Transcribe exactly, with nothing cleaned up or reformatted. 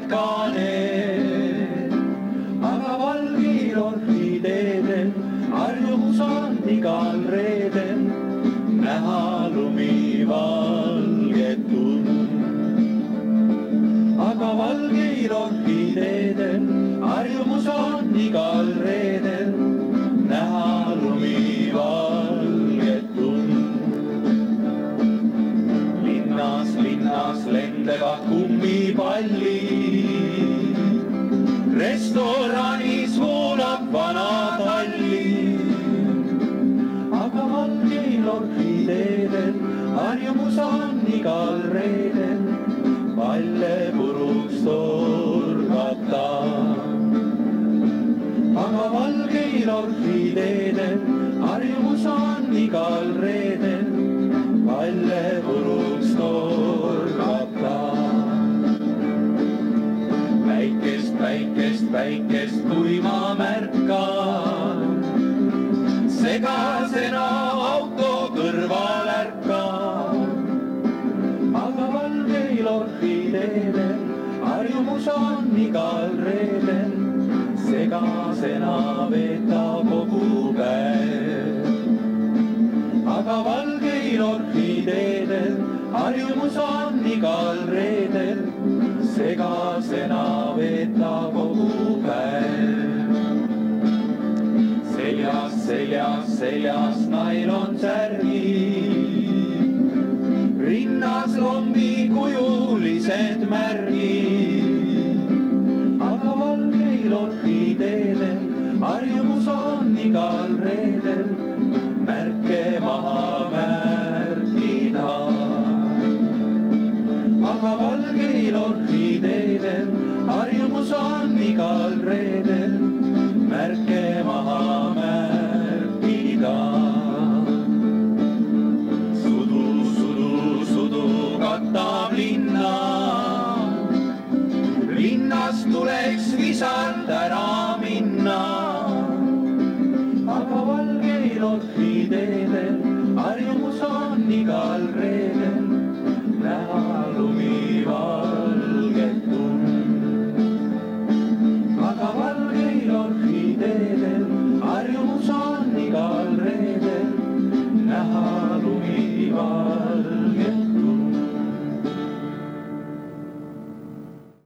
ka need, aga valgil orhideedel harjumus on igal reedel näha lumivalget tund. Aga valgil orhideedel harjumus on igal reedel näha lumivalget tund. Linnas, linnas lendevad kummipallid, restoranis voolab vana talli. Aga valgil orhideedel harjumus on igal reedel palle puruks torgata. Aga valgil orhideedel harjumus on igal reedel palle puruks torgata. Päikest, päikest, päikest, kui ma märkan, segasena auto kõrval ärkan. Aga valgil orhideedel harjumus on igal reedel segasena veeta kogu päev. Aga valgil orhideedel harjumus on igal reedel segasena veeta kogu päev. Seljas, seljas, seljas nailon särgid, rinnas lombikujulised märgid. Aga valgil orhideedel harjumus on igal reedel märke maha märkida. Aga valgil orhideedel harjumus on igal reedel märke maha märkida. Sudu, sudu, sudu katab linna, linnast tuleks visalt ära minna. Aga valgil orhideedel harjumus on igal